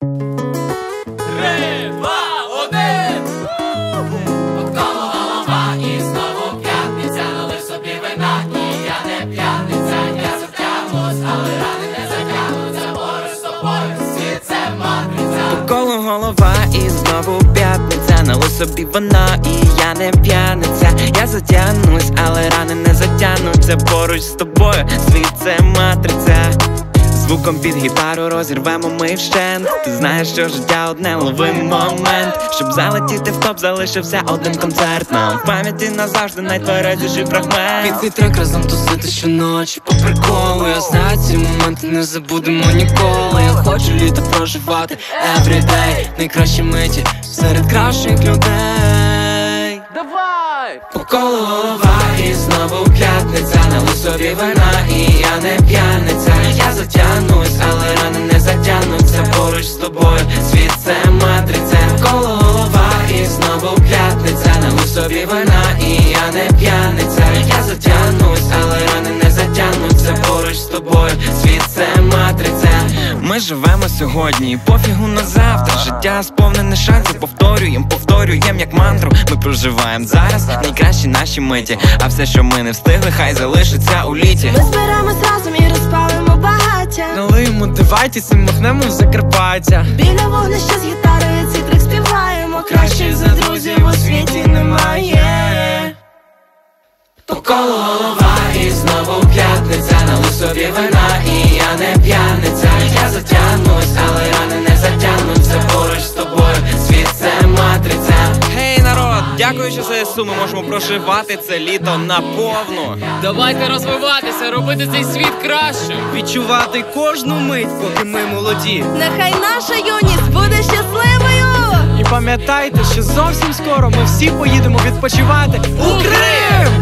3, 2, 1. Навколо голова і знову п'ятниця. Налив собі вина і я не п'яниця. Я затягнусь, але рани не затягнуться. Поруч з тобою світ це матриця. Навколо голова і знову п'ятниця. Налив собі вина і я не п'яниця. Я затягнусь, але рани не затягнуться. Поруч з тобою світ це матриця. Звуком під гітару розірвемо ми вщент. Ти знаєш, що життя одне, лови момент. Щоб залетіти в топ, залишився один концерт. Нам в пам'яті назавжди найтверезіший фрагмент. Під цей трек разом тусити щоночі по приколу. Я знаю, ці моменти не забудемо ніколи. Я хочу літо проживати everyday. Найкращі миті серед кращих людей. Давай! Навколо голова і знову п'ятниця. Налив собі вина і я не п'яниця. Я затягнусь, але рани не затягнуться. Поруч з тобою світ це матриця. Навколо голова і знову п'ятниця. Налив собі вина і я не п'яниця. Я затягнусь, але рани не затягнуться. Поруч з тобою світ це матриця. Ми живемо сьогодні і пофігу на завтра. Життя сповнене шансів, повторюєм як мантру. Ми проживаємо зараз найкращі наші миті. А все, що ми не встигли, хай залишиться у літі. Ми зберемось разом і розпалимо багаття. Налиємо девайтіс і махнемо в Закарпаття. Біля вогнища з гітарою цей трек співаємо. Кращих за друзів у світі немає. Навколо голова і знову п'ятниця. Налив собі вина і я не п'яниця. Я затягнусь, але рани не затягнуться. Поруч з тобою світ це матриця. Гей, народ, дякуючи ЗСУ, ми можемо проживати це літо наповну. Давайте розвиватися, робити цей світ краще. Відчувати кожну мить, поки ми молоді. Нехай наша юність буде щасливою. І пам'ятайте, що зовсім скоро ми всі поїдемо відпочивати у Крим!